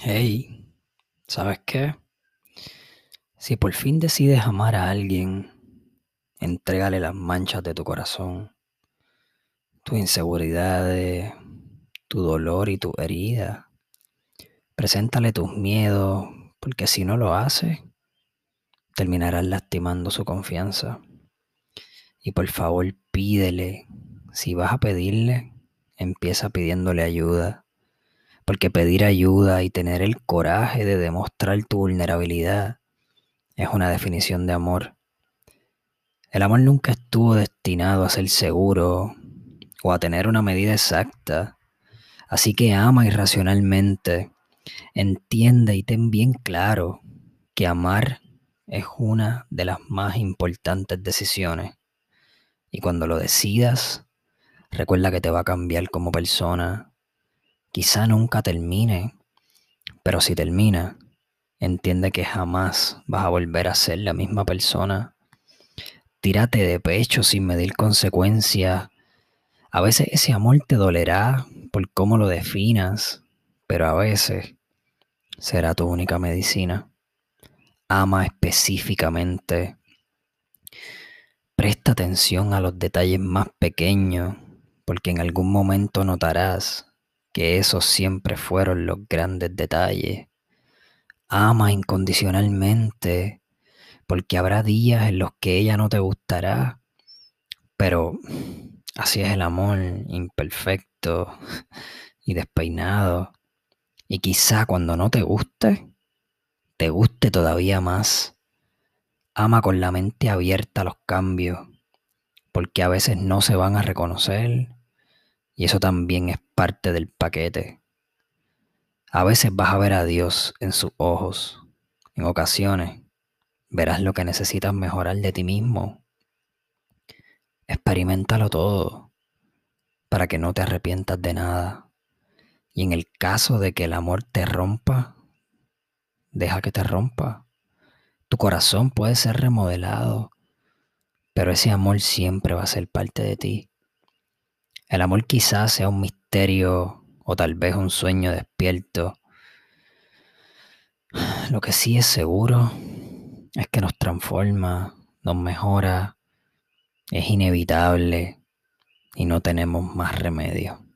Hey, ¿sabes qué? Si por fin decides amar a alguien, entrégale las manchas de tu corazón, tus inseguridades, tu dolor y tu herida. Preséntale tus miedos, porque si no lo haces, terminarás lastimando su confianza. Y por favor, pídele. Si vas a pedirle, empieza pidiéndole ayuda. Porque pedir ayuda y tener el coraje de demostrar tu vulnerabilidad es una definición de amor. El amor nunca estuvo destinado a ser seguro o a tener una medida exacta, así que ama irracionalmente, entiende y ten bien claro que amar es una de las más importantes decisiones. Y cuando lo decidas, recuerda que te va a cambiar como persona. Quizá nunca termine, pero si termina, entiende que jamás vas a volver a ser la misma persona. Tírate de pecho sin medir consecuencias. A veces ese amor te dolerá por cómo lo definas, pero a veces será tu única medicina. Ama específicamente. Presta atención a los detalles más pequeños, porque en algún momento notarás que esos siempre fueron los grandes detalles. Ama incondicionalmente, porque habrá días en los que ella no te gustará, pero así es el amor imperfecto y despeinado. Y quizá cuando no te guste todavía más. Ama con la mente abierta a los cambios, porque a veces no se van a reconocer y eso también es parte del paquete. A veces vas a ver a Dios en sus ojos. En ocasiones verás lo que necesitas mejorar de ti mismo. Experiméntalo todo para que no te arrepientas de nada. Y en el caso de que el amor te rompa, deja que te rompa. Tu corazón puede ser remodelado, pero ese amor siempre va a ser parte de ti. El amor quizás sea un misterio o tal vez un sueño despierto. Lo que sí es seguro es que nos transforma, nos mejora, es inevitable y no tenemos más remedio.